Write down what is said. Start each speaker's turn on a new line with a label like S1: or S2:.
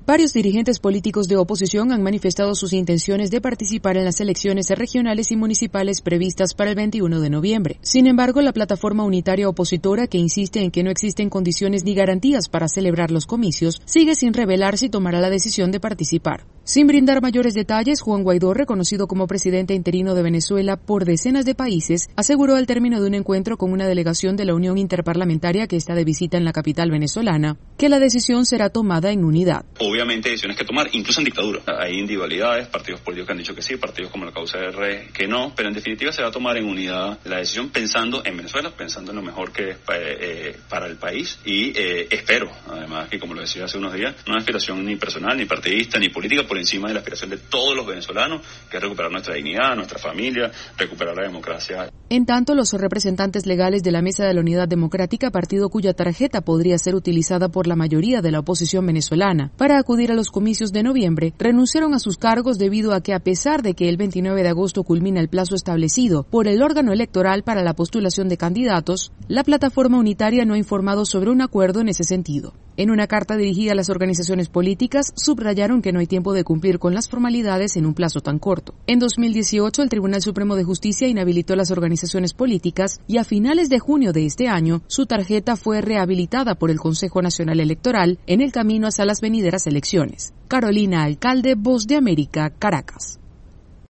S1: Varios dirigentes políticos de oposición han manifestado sus intenciones de participar en las elecciones regionales y municipales previstas para el 21 de noviembre. Sin embargo, la plataforma unitaria opositora, que insiste en que no existen condiciones ni garantías para celebrar los comicios, sigue sin revelar si tomará la decisión de participar. Sin brindar mayores detalles, Juan Guaidó, reconocido como presidente interino de Venezuela por decenas de países, aseguró al término de un encuentro con una delegación de la Unión Interparlamentaria que está de visita en la capital venezolana, que la decisión será tomada en unidad.
S2: Obviamente hay decisiones que tomar, incluso en dictadura. Hay individualidades, partidos políticos que han dicho que sí, partidos como la Causa R que no, pero en definitiva se va a tomar en unidad la decisión pensando en Venezuela, pensando en lo mejor que es para el país y espero, además, que como lo decía hace unos días, no es aspiración ni personal, ni partidista, ni política, por encima de la aspiración de todos los venezolanos, que es recuperar nuestra dignidad, nuestra familia, recuperar la democracia.
S1: En tanto, los representantes legales de la Mesa de la Unidad Democrática, partido cuya tarjeta podría ser utilizada por la mayoría de la oposición venezolana para acudir a los comicios de noviembre, renunciaron a sus cargos debido a que, a pesar de que el 29 de agosto culmina el plazo establecido por el órgano electoral para la postulación de candidatos, la plataforma unitaria no ha informado sobre un acuerdo en ese sentido. En una carta dirigida a las organizaciones políticas, subrayaron que no hay tiempo de cumplir con las formalidades en un plazo tan corto. En 2018, el Tribunal Supremo de Justicia inhabilitó a las organizaciones políticas y a finales de junio de este año, su tarjeta fue rehabilitada por el Consejo Nacional Electoral en el camino hacia las venideras elecciones. Carolina Alcalde, Voz de América, Caracas.